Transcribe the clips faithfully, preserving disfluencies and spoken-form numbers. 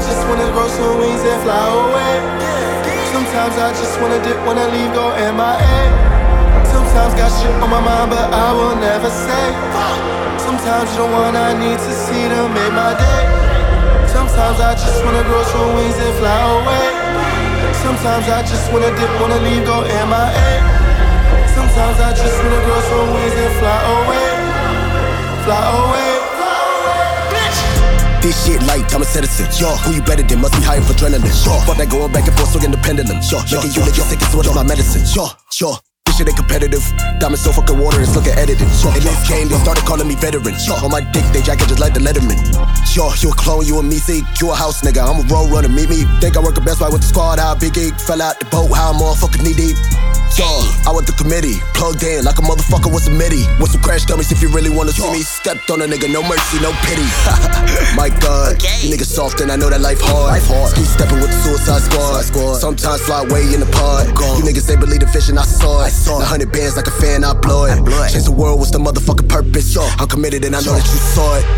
just wanna grow some wings and fly away. Sometimes I just wanna dip, wanna leave, go M I A. Sometimes got shit on my mind, but I will never say. Sometimes you're the one I need to see to make my day. Sometimes I just wanna grow some wings and fly away. Sometimes I just wanna dip, wanna leave, go M I A. Sometimes I just wanna grow some wings and fly away. Fly away. This shit light, I'm a citizen. Yo, who you better than? Must be high for adrenaline. Yo, fuck that going back and forth, swinging the pendulum. Yo, making you niggas sick as what my medicine. Yo, yo. This shit ain't competitive. Diamonds so fucking water, it's looking edited. Yo, in this game, they started calling me veteran. Yo, on my dick, they jacket just like the Letterman. Yo, you a clone, you a me, see, you a house nigga. I'm a road runner, meet me. Think I work the best right with the squad, how big geek. Fell out the boat, how I'm all fucking knee deep. Yo, I went to committee, plugged in like a motherfucker with some MIDI. With some crash dummies if you really wanna see me. Stepped on a nigga, no mercy, no pity. My God, okay. You niggas soft and I know that life hard. Life hard. Keep stepping with the suicide squad. squad. Sometimes fly away in the pod. Gone. You niggas ain't believe the vision, I saw it. A hundred bands like a fan, I blow it. Change the world, what's the motherfucking purpose? Yo, I'm committed and I know that you saw it.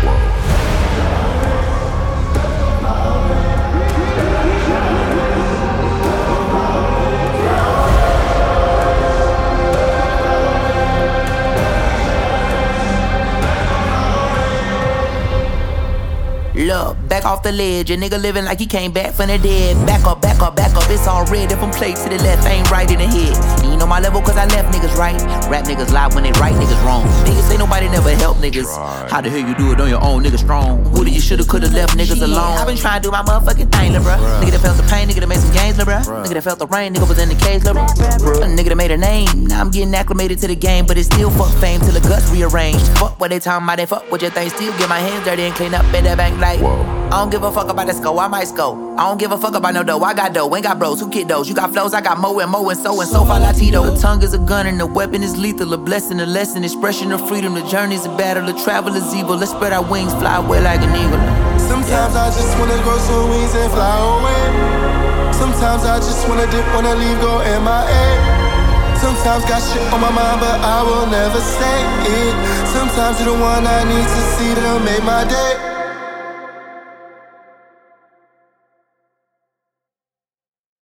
Look, back off the ledge, a nigga living like he came back from the dead. Back up, back up, back up, it's all red. If I'm played to the left, ain't right in the head. And you know my level cause I left niggas right. Rap niggas lie when they right niggas wrong. Niggas say nobody never help niggas. How the hell you do it on your own, nigga strong? Who did you shoulda coulda left niggas alone? I been trying to do my motherfucking thing, lil' bruh. Nigga that felt the pain, nigga that made some gains, lil' bruh. Nigga that felt the rain, nigga was in the cage, lil' bruh. Nigga that made a name, now I'm getting acclimated to the game. But it's still fuck fame till the guts rearranged. Fuck what they talking about, they fuck what your thing. Still get my hands dirty and clean up in that bank like. I don't give a fuck about the score, I might score. I don't give a fuck about no dough, I got dough. Ain't got bros, who kid those? You got flows, I got mo and mo and so and so far Latino. The tongue is a gun and the weapon is lethal. A blessing, a lesson, expression of freedom. The journey's a battle, the travel is evil. Let's spread our wings, fly away like an eagle. Sometimes I just wanna grow some wings and fly away. Sometimes I just wanna dip, wanna leave, go M I A. Sometimes got shit on my mind, but I will never say it. Sometimes you're the one I need to see to make my day.